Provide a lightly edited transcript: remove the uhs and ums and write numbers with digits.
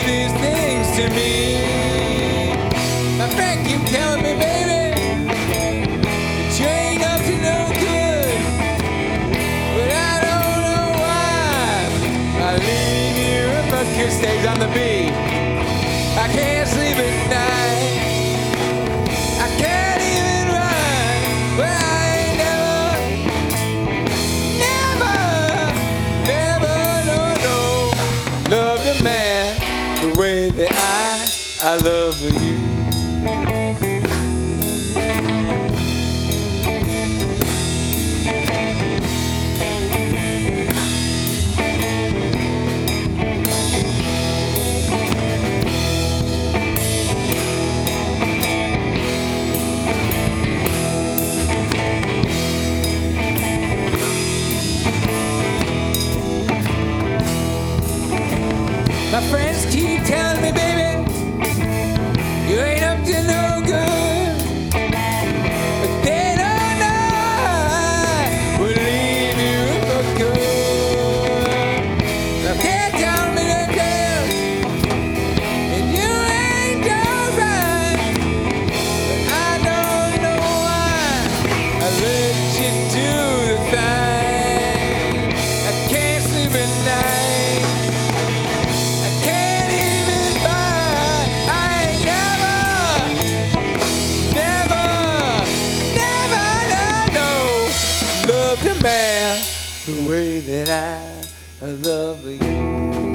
these things to me. My friend keep telling me, baby, that you ain't up to no good. But I don't know why I leave you if my kiss stays on the beat. I can't sleep at night. I can't even run. But I ain't never loved a man the way that I love you. My friends keep telling me, baby, you ain't up to no good. But they don't know I will leave you for good. Now they tell me that and you ain't just right. But I don't know why I let you do the thing. I can't sleep at night. The man, the way that I love you.